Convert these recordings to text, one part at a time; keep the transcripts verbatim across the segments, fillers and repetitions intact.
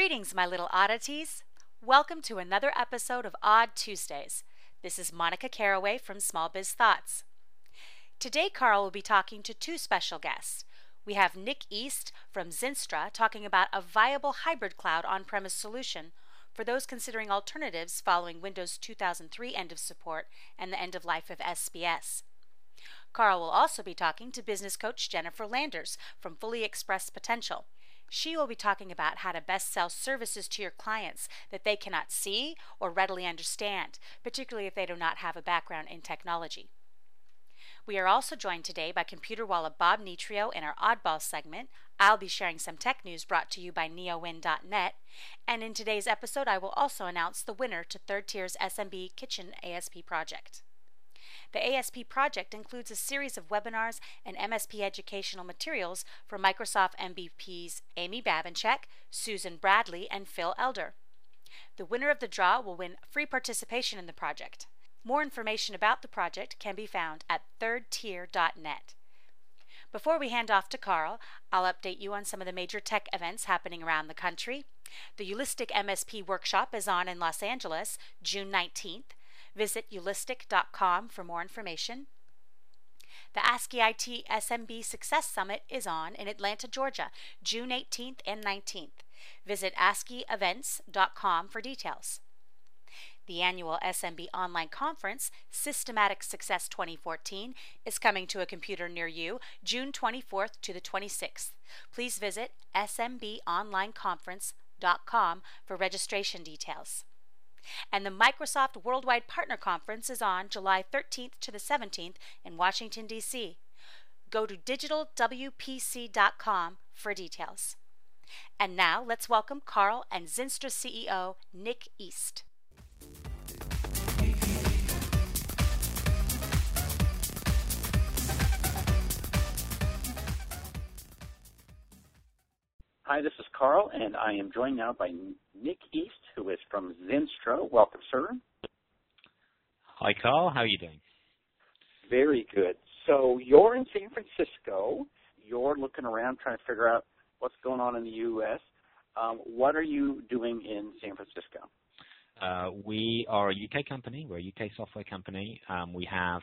Greetings, my little oddities. Welcome to another episode of Odd Tuesdays. This is Monica Caraway from Small Biz Thoughts. Today, Carl will be talking to two special guests. We have Nick East from Zinstra talking about a viable hybrid cloud on-premise solution for those considering alternatives following Windows two thousand three end of support and the end of life of S B S. Carl will also be talking to business coach Jennifer Landers from Fully Expressed Potential. She will be talking about how to best sell services to your clients that they cannot see or readily understand, particularly if they do not have a background in technology. We are also joined today by Computer Walla Bob Nitrio in our Oddball segment. I'll be sharing some tech news brought to you by neowin dot net. And in today's episode, I will also announce the winner to Third Tier's S M B Kitchen A S P project. The A S P project includes a series of webinars and M S P educational materials for Microsoft M V Ps Amy Babinchak, Susan Bradley, and Phil Elder. The winner of the draw will win free participation in the project. More information about the project can be found at third tier dot net. Before we hand off to Carl, I'll update you on some of the major tech events happening around the country. The Eulistic M S P workshop is on in Los Angeles, June nineteenth. Visit eulistic dot com for more information. The ASCII I T S M B Success Summit is on in Atlanta, Georgia, June eighteenth and nineteenth. Visit ascii events dot com for details. The annual S M B online conference, Systematic Success twenty fourteen, is coming to a computer near you June twenty-fourth to the twenty-sixth. Please visit s m b online conference dot com for registration details. And the Microsoft Worldwide Partner Conference is on July thirteenth to the seventeenth in Washington, D C Go to digital w p c dot com for details. And now let's welcome Carl and Zinstra C E O Nick East. Hi, this is Carl, and I am joined now by Nick East, who is from Zinstra. Welcome, sir. Hi, Carl. How are you doing? Very good. So you're in San Francisco. You're looking around trying to figure out what's going on in the U S Um, what are you doing in San Francisco? Uh, we are a U K company. We're a U K software company. Um, we have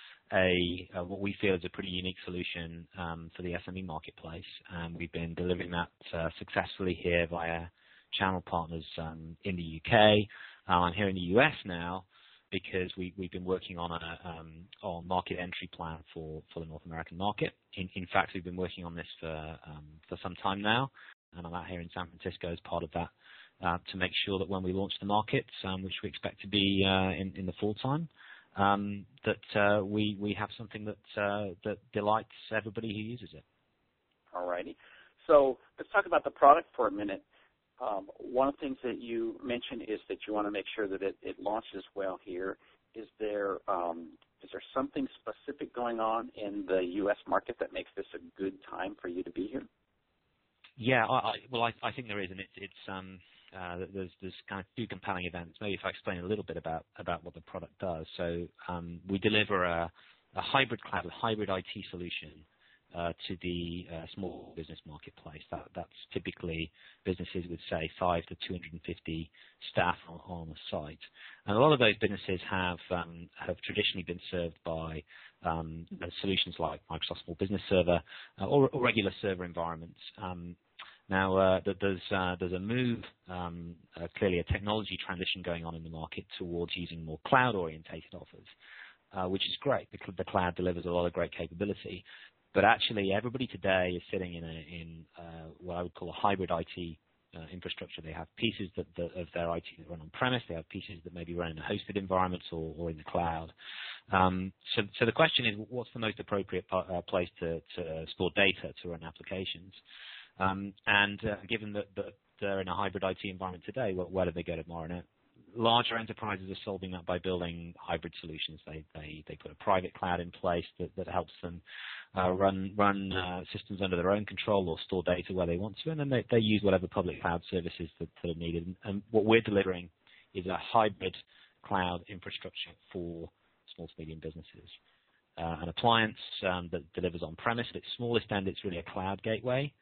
a, a what we feel is a pretty unique solution um, for the S M E marketplace. Um, we've been delivering that uh, successfully here via channel partners um, in the U K. Uh, I'm here in the U S now because we, we've been working on a um, on market entry plan for, for the North American market. In, in fact, we've been working on this for um, for some time now, and I'm out here in San Francisco as part of that uh, to make sure that when we launch the market, um, which we expect to be uh, in, in the fall time, Um, that uh, we we have something that uh, that delights everybody who uses it. All righty. So let's talk about the product for a minute. Um, one of the things that you mentioned is that you want to make sure that it, it launches well here. Is there um, is there something specific going on in the U S market that makes this a good time for you to be here? Yeah, I, I, well, I, I think there is, and it's it's um, uh, there's there's kind of two compelling events. Maybe if I explain a little bit about about what the product does. So um, we deliver a, a hybrid cloud, a hybrid I T solution uh, to the uh, small business marketplace. That that's typically businesses with say five to two hundred fifty staff on, on a site, and a lot of those businesses have um, have traditionally been served by um, solutions like Microsoft Small Business Server uh, or, or regular server environments. Um, Now, uh, there's uh, there's a move, um, uh, clearly a technology transition going on in the market towards using more cloud-orientated offers, uh, which is great. The, the cloud delivers a lot of great capability, but actually everybody today is sitting in, a, in uh, what I would call a hybrid I T uh, infrastructure. They have pieces that, that of their I T that run on-premise. They have pieces that maybe run in a hosted environments or, or in the cloud. Um, so, so the question is, what's the most appropriate uh, place to, to store data to run applications? Um, and uh, given that, that they're in a hybrid I T environment today, well, where do they go tomorrow? Now, larger enterprises are solving that by building hybrid solutions. They they, they put a private cloud in place that, that helps them uh, run run uh, systems under their own control or store data where they want to, and then they, they use whatever public cloud services that, that are needed. And, and what we're delivering is a hybrid cloud infrastructure for small to medium businesses. Uh, an appliance um, that delivers on-premise. At its smallest end, it's really a cloud gateway.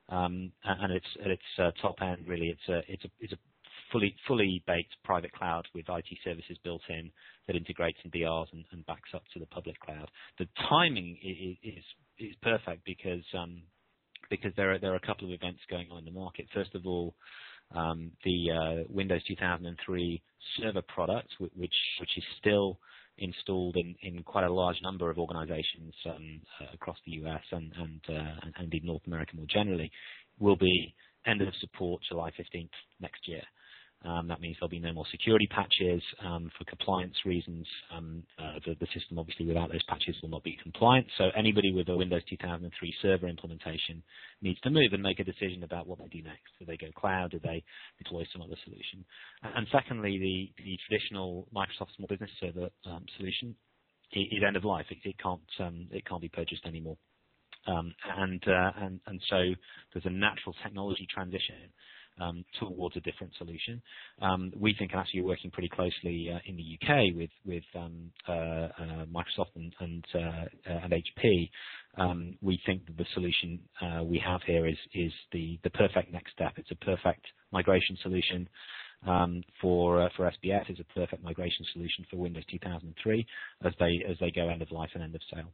Um, and it's at its uh, top end, really, it's a it's a it's a fully fully baked private cloud with I T services built in that integrates in D Rs and, and backs up to the public cloud. The timing is is, is perfect because um, because there are there are a couple of events going on in the market. First of all, um, the uh, Windows two thousand three server product, which which is still installed in, in quite a large number of organizations um, uh, across the U S and and, uh, and and in North America more generally, will be end of support July fifteenth next year. Um, that means there'll be no more security patches um, for compliance reasons. Um, uh, the, the system, obviously, without those patches will not be compliant. So anybody with a Windows two thousand three server implementation needs to move and make a decision about what they do next. Do they go cloud? Do they deploy some other solution? And secondly, the, the traditional Microsoft Small Business Server um, solution is end of life. It, it can't um, it can't be purchased anymore. Um, and, uh, and and so there's a natural technology transition Um, towards a different solution. Um, we think actually we're working pretty closely uh, in the U K with with um, uh, uh, Microsoft and and, uh, uh, and H P. Um, we think that the solution uh, we have here is is the the perfect next step. It's a perfect migration solution um, for uh, for S B F. It's a perfect migration solution for Windows two thousand three as they as they go end of life and end of sale.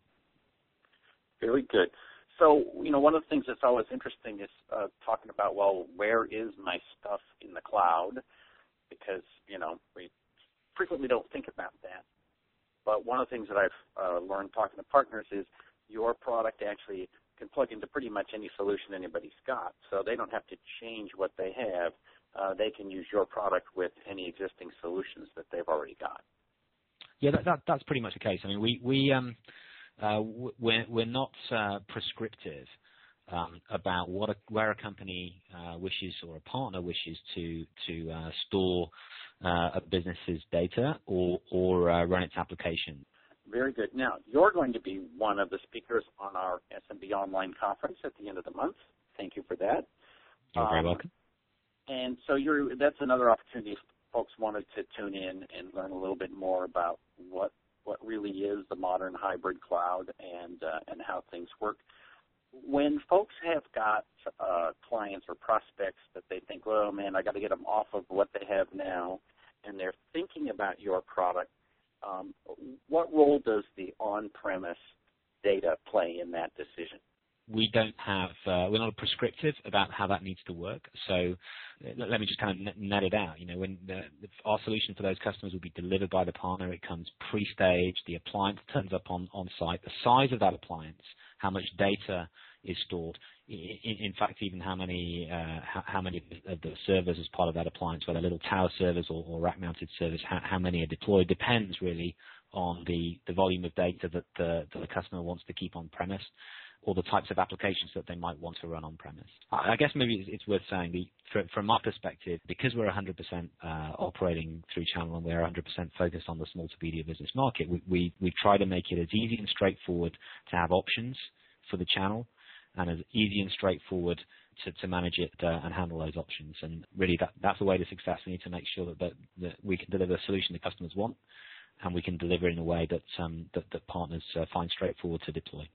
Very good. So, you know, one of the things that's always interesting is uh, talking about, well, where is my stuff in the cloud? Because, you know, we frequently don't think about that. But one of the things that I've uh, learned talking to partners is your product actually can plug into pretty much any solution anybody's got. So they don't have to change what they have. Uh, they can use your product with any existing solutions that they've already got. Yeah, that, that, that's pretty much the case. I mean, we, we um, Uh, we're, we're not uh, prescriptive um, about what a, where a company uh, wishes or a partner wishes to to uh, store uh, a business's data or or uh, run its application. Very good. Now, you're going to be one of the speakers on our S M B Online conference at the end of the month. Thank you for that. You're very um, welcome. And so you're, that's another opportunity if folks wanted to tune in and learn a little bit more about what what really is the modern hybrid cloud and uh, and how things work. When folks have got uh, clients or prospects that they think, well, man, I got to get them off of what they have now, and they're thinking about your product, um, what role does the on-premise data play in that decision? We don't have, uh, we're not prescriptive about how that needs to work. So uh, let me just kind of net it out. You know, when the, our solution for those customers will be delivered by the partner, it comes pre-staged, the appliance turns up on, on site, the size of that appliance, how much data is stored, in, in fact, even how many uh, how, how many of the servers as part of that appliance, whether little tower servers or, or rack-mounted servers, how, how many are deployed, depends really on the, the volume of data that the, that the customer wants to keep on-premise, or the types of applications that they might want to run on-premise. I guess maybe it's worth saying, the, from our perspective, because we're one hundred percent uh, operating through channel and we're one hundred percent focused on the small to medium business market, we, we, we try to make it as easy and straightforward to have options for the channel and as easy and straightforward to, to manage it uh, and handle those options. And really that, that's the way to success. We need to make sure that, that, that we can deliver a solution that customers want and we can deliver in a way that, um, that, that partners uh, find straightforward to deploy.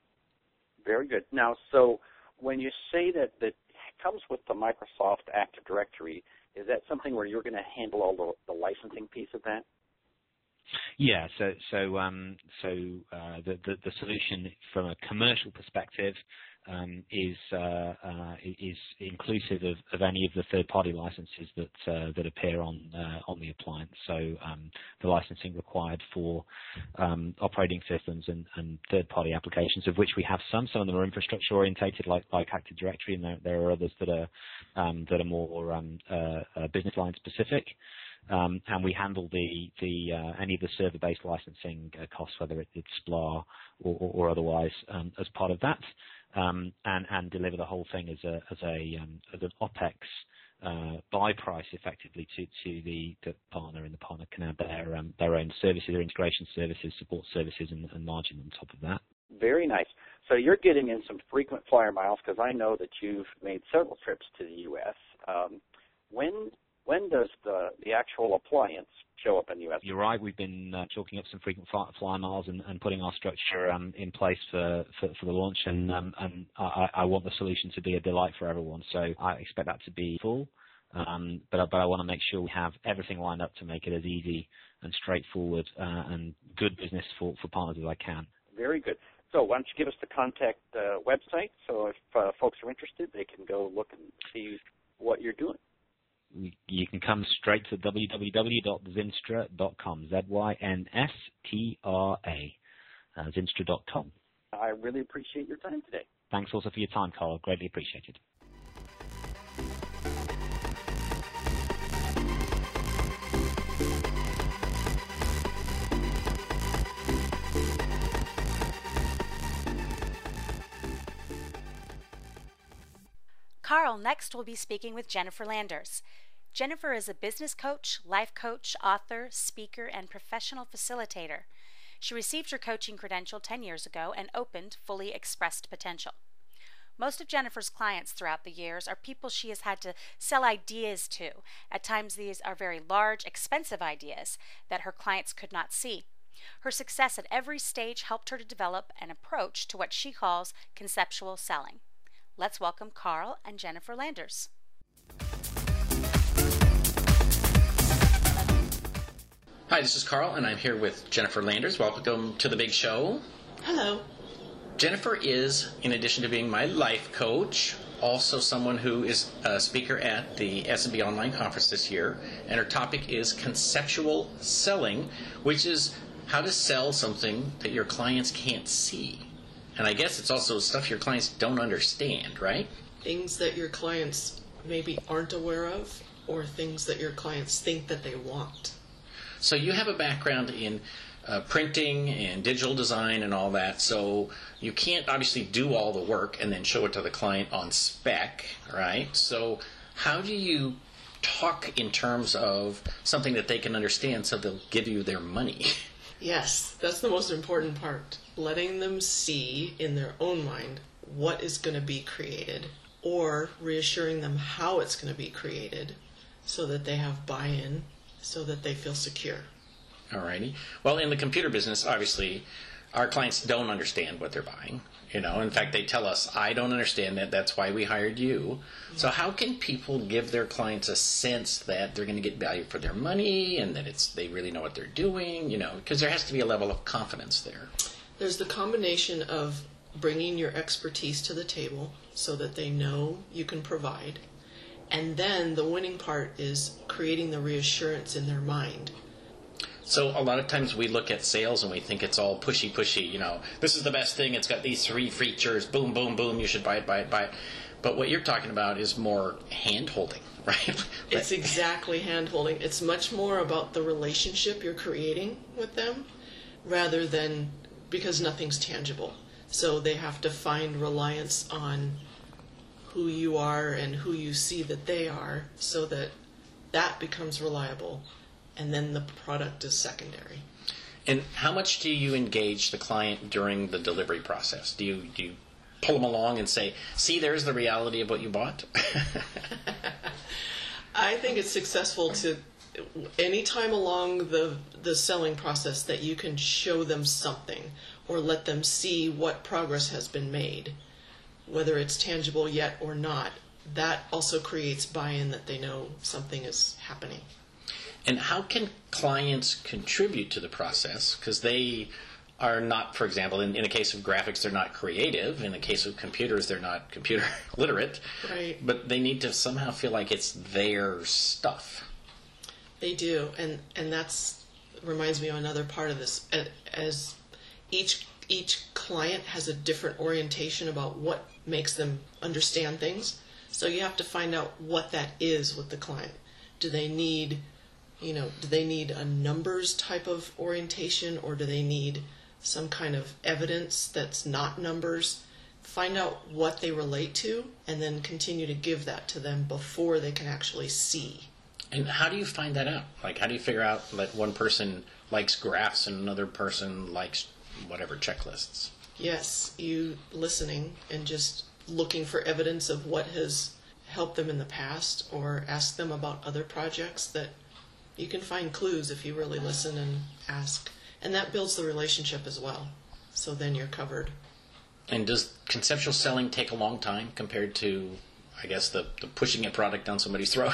Very good. Now, so when you say that that comes with the Microsoft Active Directory, is that something where you're going to handle all the, the licensing piece of that? Yeah. So so um, so uh, the, the the solution from a commercial perspective um, is uh, uh, is inclusive of, of any of the third-party licenses that uh, that appear on uh, on the appliance. So um, the licensing required for um, operating systems and, and third-party applications, of which we have some. Some of them are infrastructure orientated, like like Active Directory, and there, there are others that are um, that are more um, uh, uh, business line specific. Um, and we handle the the uh, any of the server-based licensing uh, costs, whether it's S P L A or, or, or otherwise, um, as part of that, um, and and deliver the whole thing as a as a um, as an OpEx uh, buy price effectively to to the, the partner, and the partner can add their um, their own services, their integration services, support services, and, and margin on top of that. Very nice. So you're getting in some frequent flyer miles because I know that you've made several trips to the U S. Um, when when does the, the actual appliance show up in the U S? You're right. We've been uh, chalking up some frequent fly, fly miles and, and putting our structure um, in place for, for, for the launch, and, um, and I, I want the solution to be a delight for everyone. So I expect that to be full, um, but, but I want to make sure we have everything lined up to make it as easy and straightforward uh, and good business for, for partners as I can. Very good. So why don't you give us the contact uh, website, so if uh, folks are interested, they can go look and see what you're doing. You can come straight to w w w dot zynstra dot com, Z Y N S T R A, uh, zynstra dot com. I really appreciate your time today. Thanks also for your time, Carl. Greatly appreciated. Carl next will be speaking with Jennifer Landers. Jennifer is a business coach, life coach, author, speaker, and professional facilitator. She received her coaching credential ten years ago and opened Fully Expressed Potential. Most of Jennifer's clients throughout the years are people she has had to sell ideas to. At times these are very large, expensive ideas that her clients could not see. Her success at every stage helped her to develop an approach to what she calls conceptual selling. Let's welcome Carl and Jennifer Landers. Hi, this is Carl, and I'm here with Jennifer Landers. Welcome to the big show. Hello. Jennifer is, in addition to being my life coach, also someone who is a speaker at the S M B Online Conference this year, and her topic is conceptual selling, which is how to sell something that your clients can't see. And I guess it's also stuff your clients don't understand, right? Things that your clients maybe aren't aware of, or things that your clients think that they want. So you have a background in uh, printing and digital design and all that, so you can't obviously do all the work and then show it to the client on spec, right? So how do you talk in terms of something that they can understand so they'll give you their money? Yes, that's the most important part. Letting them see in their own mind what is going to be created, or reassuring them how it's going to be created so that they have buy-in, so that they feel secure. Alrighty. Well, in the computer business, obviously, our clients don't understand what they're buying. You know, in fact, they tell us, I don't understand that, that's why we hired you. So how can people give their clients a sense that they're going to get value for their money and that it's they really know what they're doing, you know, because there has to be a level of confidence there. There's the combination of bringing your expertise to the table so that they know you can provide. And then the winning part is creating the reassurance in their mind. So a lot of times we look at sales and we think it's all pushy, pushy, you know, this is the best thing, it's got these three features, boom, boom, boom, you should buy it, buy it, buy it. But what you're talking about is more hand-holding, right? It's exactly hand-holding. It's much more about the relationship you're creating with them rather than because nothing's tangible. So they have to find reliance on who you are and who you see that they are so that that becomes reliable. And then the product is secondary. And how much do you engage the client during the delivery process? Do you do you pull them along and say, see, there's the reality of what you bought? I think it's successful to, anytime along the, the selling process that you can show them something or let them see what progress has been made, whether it's tangible yet or not, that also creates buy-in that they know something is happening. And how can clients contribute to the process? Because they are not, for example, in, in the case of graphics, they're not creative. In the case of computers, they're not computer literate. Right. But they need to somehow feel like it's their stuff. They do, and and that's reminds me of another part of this. As each each client has a different orientation about what makes them understand things, so you have to find out what that is with the client. Do they need You know, do they need a numbers type of orientation, or do they need some kind of evidence that's not numbers? Find out what they relate to, and then continue to give that to them before they can actually see. And how do you find that out? Like, how do you figure out that one person likes graphs and another person likes whatever checklists? Yes, you listening and just looking for evidence of what has helped them in the past or asked them about other projects, that you can find clues if you really listen and ask. And that builds the relationship as well. So then you're covered. And does conceptual selling take a long time compared to, I guess, the, the pushing a product down somebody's throat?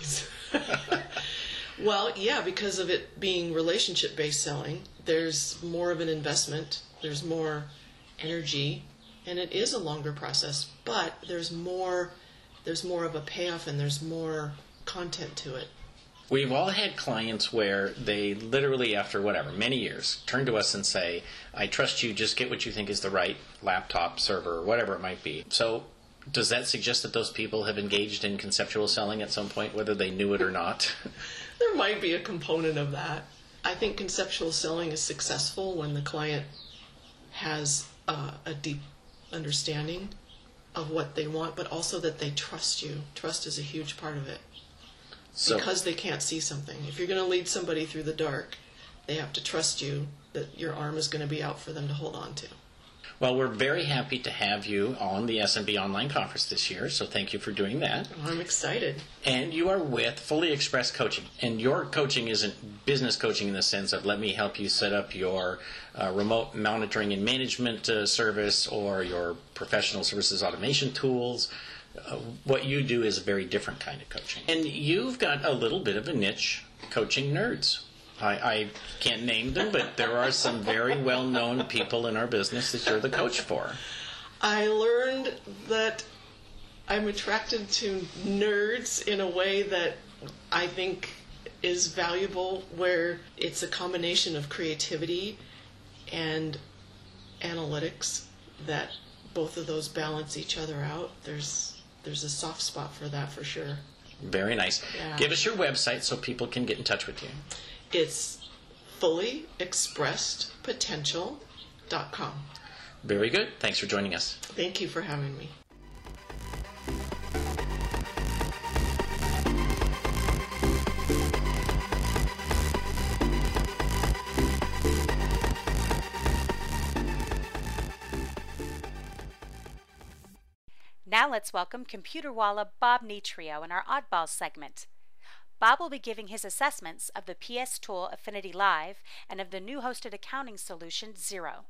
Well, yeah, because of it being relationship-based selling, there's more of an investment, there's more energy, and it is a longer process, but there's more there's more of a payoff and there's more content to it. We've all had clients where they literally, after whatever, many years, turn to us and say, I trust you, just get what you think is the right laptop, server, or whatever it might be. So does that suggest that those people have engaged in conceptual selling at some point, whether they knew it or not? There might be a component of that. I think conceptual selling is successful when the client has uh, a deep understanding of what they want, but also that they trust you. Trust is a huge part of it. So, because they can't see something. If you're going to lead somebody through the dark, they have to trust you that your arm is going to be out for them to hold on to. Well, we're very happy to have you on the S M B Online Conference this year, so thank you for doing that. Oh, I'm excited. And you are with Fully Express Coaching. And your coaching isn't business coaching in the sense of let me help you set up your uh, remote monitoring and management uh, service or your professional services automation tools. Uh, what you do is a very different kind of coaching. And you've got a little bit of a niche, coaching nerds. I, I can't name them, but there are some very well-known people in our business that you're the coach for. I learned that I'm attracted to nerds in a way that I think is valuable, where it's a combination of creativity and analytics, that both of those balance each other out. There's there's a soft spot for that for sure. Very nice. Yeah. Give us your website so people can get in touch with you. It's fully expressed potential dot com. Very good. Thanks for joining us. Thank you for having me. Now let's welcome Computer Walla Bob Nitrio in our Oddballs segment. Bob will be giving his assessments of the P S Tool Affinity Live and of the new hosted accounting solution Xero.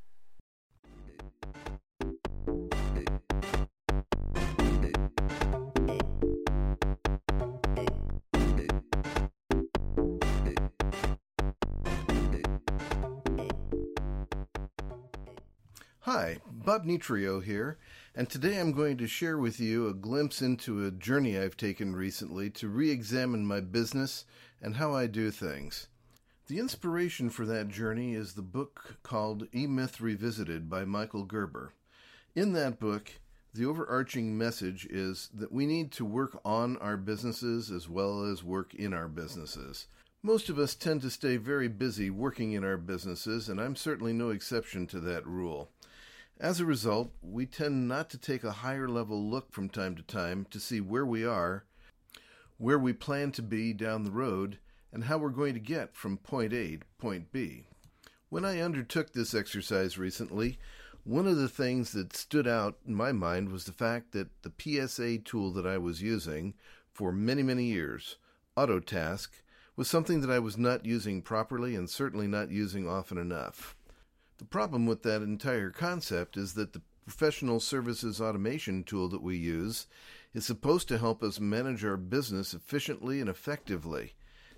Hi, Bob Nitrio here, and today I'm going to share with you a glimpse into a journey I've taken recently to re-examine my business and how I do things. The inspiration for that journey is the book called E-Myth Revisited by Michael Gerber. In that book, the overarching message is that we need to work on our businesses as well as work in our businesses. Most of us tend to stay very busy working in our businesses, and I'm certainly no exception to that rule. As a result, we tend not to take a higher level look from time to time to see where we are, where we plan to be down the road, and how we're going to get from point A to point B. When I undertook this exercise recently, one of the things that stood out in my mind was the fact that the P S A tool that I was using for many, many years, Autotask, was something that I was not using properly and certainly not using often enough. The problem with that entire concept is that the professional services automation tool that we use is supposed to help us manage our business efficiently and effectively.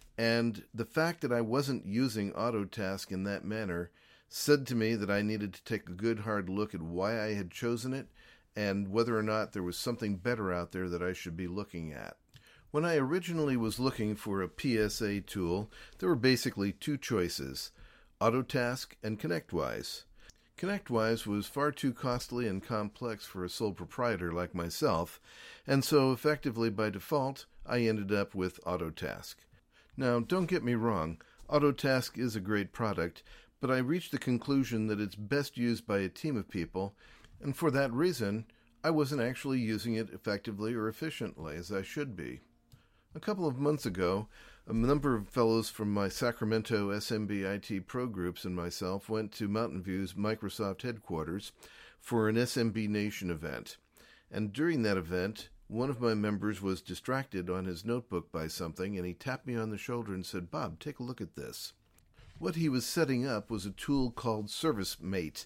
And the fact that I wasn't using Autotask in that manner said to me that I needed to take a good hard look at why I had chosen it and whether or not there was something better out there that I should be looking at. When I originally was looking for a P S A tool, there were basically two choices: Autotask and ConnectWise. ConnectWise was far too costly and complex for a sole proprietor like myself, and so effectively by default, I ended up with Autotask. Now, don't get me wrong, Autotask is a great product, but I reached the conclusion that it's best used by a team of people, and for that reason, I wasn't actually using it effectively or efficiently as I should be. A couple of months ago, a number of fellows from my Sacramento S M B I T Pro groups and myself went to Mountain View's Microsoft headquarters for an S M B Nation event. And during that event, one of my members was distracted on his notebook by something, and he tapped me on the shoulder and said, "Bob, take a look at this." What he was setting up was a tool called ServiceMate,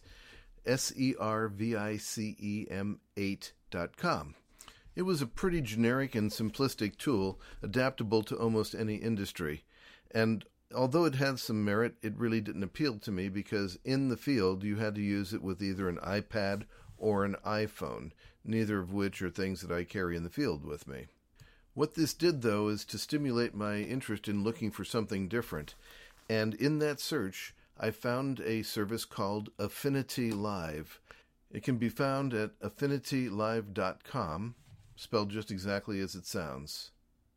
S E R V I C E M eight dot com. It was a pretty generic and simplistic tool, adaptable to almost any industry. And although it had some merit, it really didn't appeal to me because in the field you had to use it with either an iPad or an iPhone, neither of which are things that I carry in the field with me. What this did, though, is to stimulate my interest in looking for something different. And in that search, I found a service called Affinity Live. It can be found at affinity live dot com, spelled just exactly as it sounds.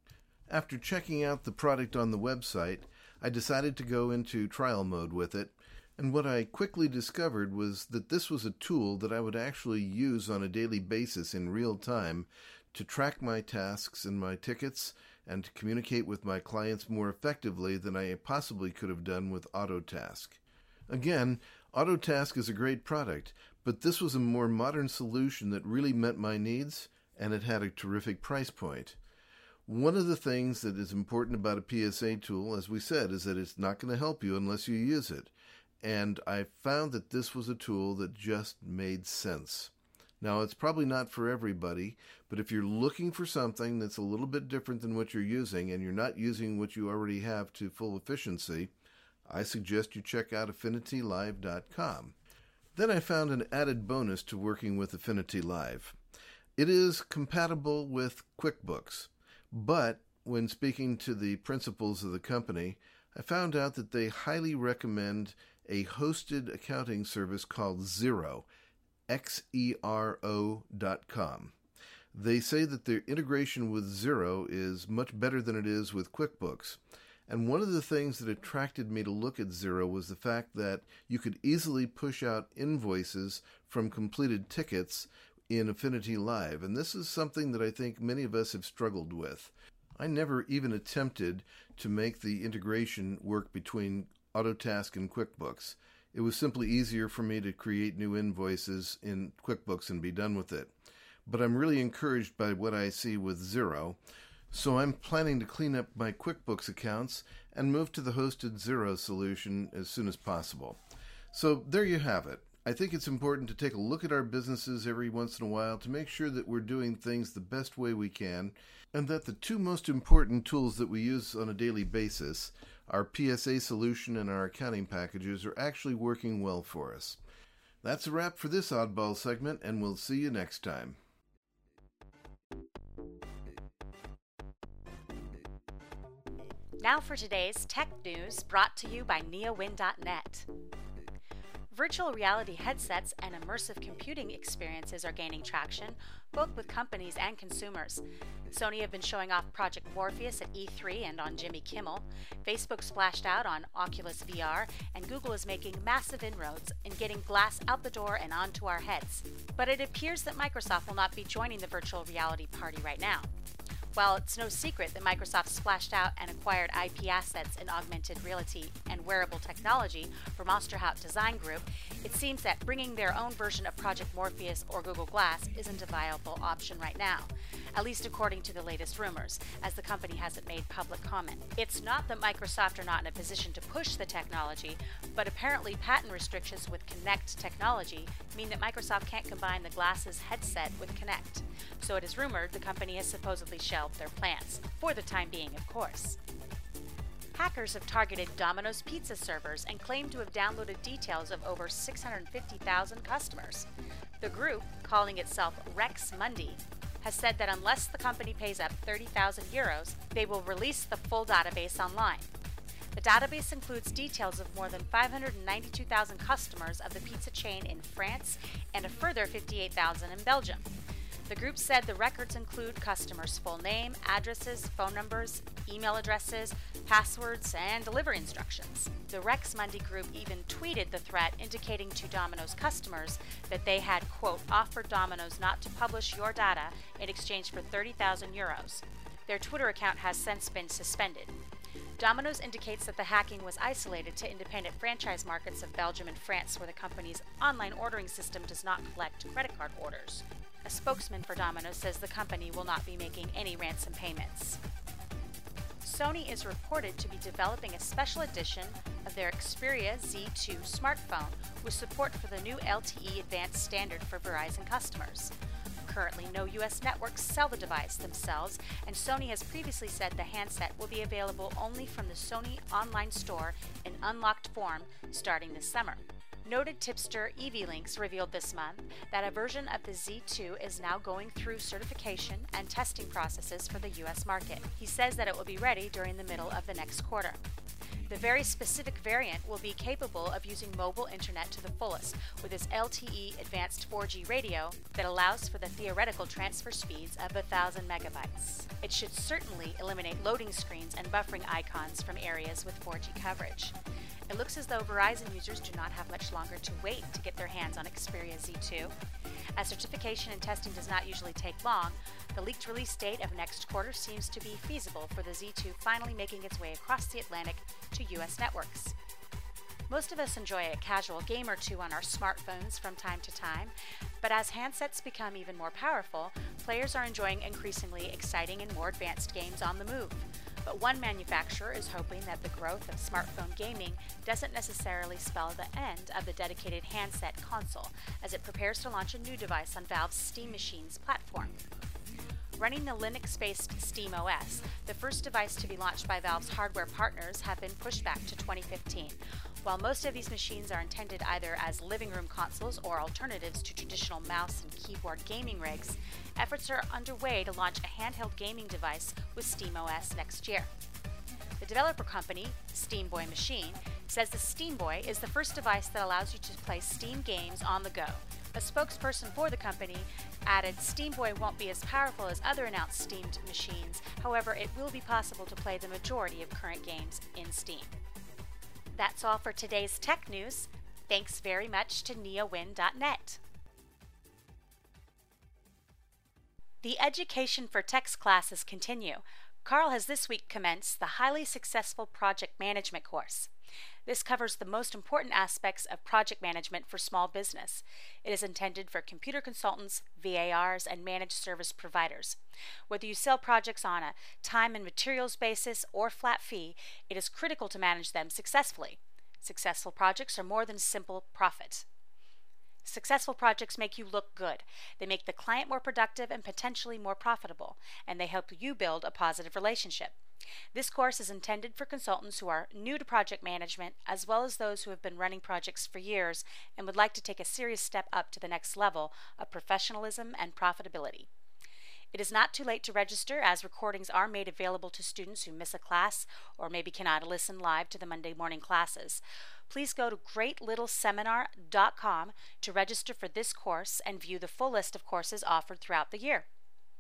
After checking out the product on the website, I decided to go into trial mode with it, and what I quickly discovered was that this was a tool that I would actually use on a daily basis in real time to track my tasks and my tickets and to communicate with my clients more effectively than I possibly could have done with Autotask. Again, Autotask is a great product, but this was a more modern solution that really met my needs, and it had a terrific price point. One of the things that is important about a P S A tool, as we said, is that it's not going to help you unless you use it. And I found that this was a tool that just made sense. Now, it's probably not for everybody, but if you're looking for something that's a little bit different than what you're using and you're not using what you already have to full efficiency, I suggest you check out affinity live dot com. Then I found an added bonus to working with Affinity Live. It is compatible with QuickBooks, but when speaking to the principals of the company, I found out that they highly recommend a hosted accounting service called Xero, X E R O dot com. They say that their integration with Xero is much better than it is with QuickBooks. And one of the things that attracted me to look at Xero was the fact that you could easily push out invoices from completed tickets in Affinity Live. And this is something that I think many of us have struggled with. I never even attempted to make the integration work between Autotask and QuickBooks. It was simply easier for me to create new invoices in QuickBooks and be done with it. But I'm really encouraged by what I see with Xero, so I'm planning to clean up my QuickBooks accounts and move to the hosted Xero solution as soon as possible. So there you have it. I think it's important to take a look at our businesses every once in a while to make sure that we're doing things the best way we can, and that the two most important tools that we use on a daily basis, our P S A solution and our accounting packages, are actually working well for us. That's a wrap for this Oddball segment, and we'll see you next time. Now for today's tech news, brought to you by neowin dot net. Virtual reality headsets and immersive computing experiences are gaining traction, both with companies and consumers. Sony have been showing off Project Morpheus at E three and on Jimmy Kimmel. Facebook splashed out on Oculus V R, and Google is making massive inroads in getting glass out the door and onto our heads. But it appears that Microsoft will not be joining the virtual reality party right now. While it's no secret that Microsoft splashed out and acquired I P assets in augmented reality and wearable technology from Osterhout Design Group, it seems that bringing their own version of Project Morpheus or Google Glass isn't a viable option right now, at least according to the latest rumors, as the company hasn't made public comment. It's not that Microsoft are not in a position to push the technology, but apparently patent restrictions with Kinect technology mean that Microsoft can't combine the Glass's headset with Kinect. So it is rumored the company has supposedly shelved their plans, for the time being, of course. Hackers have targeted Domino's Pizza servers and claim to have downloaded details of over six hundred fifty thousand customers. The group, calling itself Rex Mundi, has said that unless the company pays up thirty thousand euros, they will release the full database online. The database includes details of more than five hundred ninety-two thousand customers of the pizza chain in France and a further fifty-eight thousand in Belgium. The group said the records include customers' full name, addresses, phone numbers, email addresses, passwords, and delivery instructions. The Rex Mundi group even tweeted the threat indicating to Domino's customers that they had, quote, offered Domino's not to publish your data in exchange for thirty thousand euros. Their Twitter account has since been suspended. Domino's indicates that the hacking was isolated to independent franchise markets of Belgium and France, where the company's online ordering system does not collect credit card orders. A spokesman for Domino's says the company will not be making any ransom payments. Sony is reported to be developing a special edition of their Xperia Z two smartphone with support for the new L T E Advanced standard for Verizon customers. Currently, no U S networks sell the device themselves, and Sony has previously said the handset will be available only from the Sony online store in unlocked form starting this summer. Noted tipster EV-Links revealed this month that a version of the Z two is now going through certification and testing processes for the U S market. He says that it will be ready during the middle of the next quarter. The very specific variant will be capable of using mobile internet to the fullest with its L T E Advanced four G radio that allows for the theoretical transfer speeds of one thousand megabytes. It should certainly eliminate loading screens and buffering icons from areas with four G coverage. It looks as though Verizon users do not have much longer to wait to get their hands on Xperia Z two. As certification and testing does not usually take long, the leaked release date of next quarter seems to be feasible for the Z two finally making its way across the Atlantic to U S networks. Most of us enjoy a casual game or two on our smartphones from time to time, but as handsets become even more powerful, players are enjoying increasingly exciting and more advanced games on the move. But one manufacturer is hoping that the growth of smartphone gaming doesn't necessarily spell the end of the dedicated handset console, as it prepares to launch a new device on Valve's Steam Machines platform. Running the Linux-based SteamOS, the first device to be launched by Valve's hardware partners have been pushed back to twenty fifteen. While most of these machines are intended either as living room consoles or alternatives to traditional mouse and keyboard gaming rigs, efforts are underway to launch a handheld gaming device with SteamOS next year. The developer company, Steamboy Machine, says the Steamboy is the first device that allows you to play Steam games on the go. A spokesperson for the company added, Steamboy won't be as powerful as other announced Steamed machines, however it will be possible to play the majority of current games in Steam. That's all for today's tech news. Thanks very much to neowin dot net. The Education for Techs classes continue. Carl has this week commenced the highly successful project management course. This covers the most important aspects of project management for small business. It is intended for computer consultants, V A Rs, and managed service providers. Whether you sell projects on a time and materials basis or flat fee, it is critical to manage them successfully. Successful projects are more than simple profit. Successful projects make you look good. They make the client more productive and potentially more profitable, and they help you build a positive relationship. This course is intended for consultants who are new to project management, as well as those who have been running projects for years and would like to take a serious step up to the next level of professionalism and profitability. It is not too late to register, as recordings are made available to students who miss a class or maybe cannot listen live to the Monday morning classes. Please go to great little seminar dot com to register for this course and view the full list of courses offered throughout the year.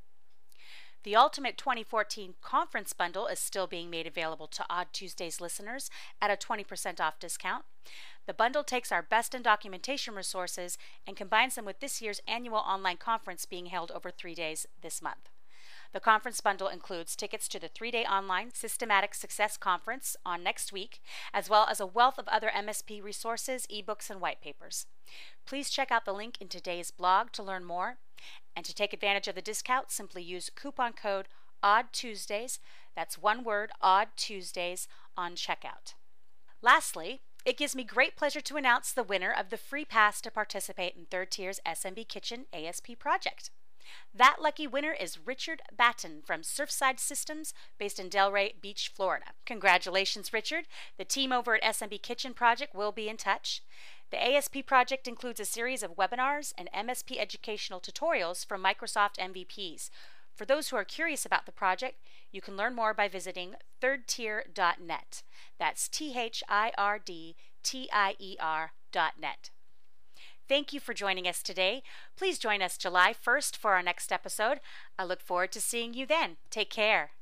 The Ultimate twenty fourteen Conference Bundle is still being made available to Odd Tuesdays listeners at a twenty percent off discount. The bundle takes our best in documentation resources and combines them with this year's annual online conference being held over three days this month. The conference bundle includes tickets to the three-day online Systematic Success Conference on next week, as well as a wealth of other M S P resources, ebooks, and white papers. Please check out the link in today's blog to learn more. And to take advantage of the discount, simply use coupon code ODDTuesdays, that's one word, ODDTuesdays, on checkout. Lastly, it gives me great pleasure to announce the winner of the free pass to participate in Third Tier's S M B Kitchen A S P project. That lucky winner is Richard Batten from Surfside Systems, based in Delray Beach, Florida. Congratulations, Richard. The team over at S M B Kitchen Project will be in touch. The A S P project includes a series of webinars and M S P educational tutorials from Microsoft M V Ps. For those who are curious about the project, you can learn more by visiting third tier dot net. That's T H I R D T I E R dot net. Thank you for joining us today. Please join us July first for our next episode. I look forward to seeing you then. Take care.